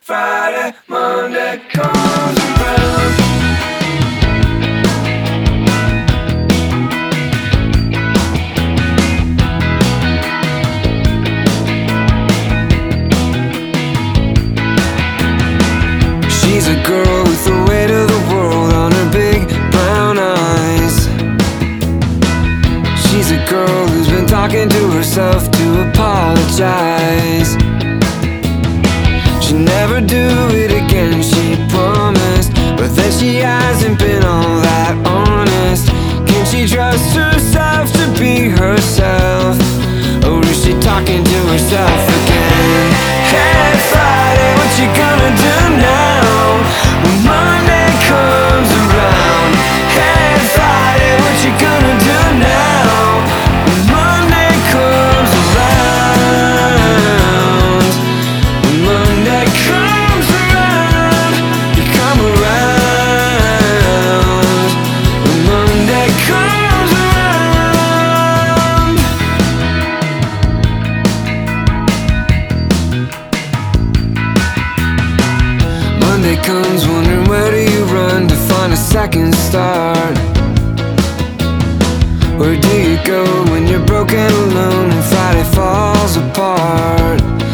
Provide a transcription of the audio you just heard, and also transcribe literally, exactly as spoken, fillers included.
Friday, Monday comes around. She's a girl with the weight of the world on her big brown eyes. She's a girl who's been talking to herself to apologize. She'll never do it again, she promised, but then she hasn't been all that honest. Can she trust herself to be herself, or is she talking to herself again? Hey Friday, what you gonna do now when Monday comes around? Hey Friday, what you gonna do now when Monday comes around? When Monday comes around, you come around. When Monday comes around. Monday comes, wondering where do you run to find a second start? Where do you go when you're broken alone and Friday falls apart?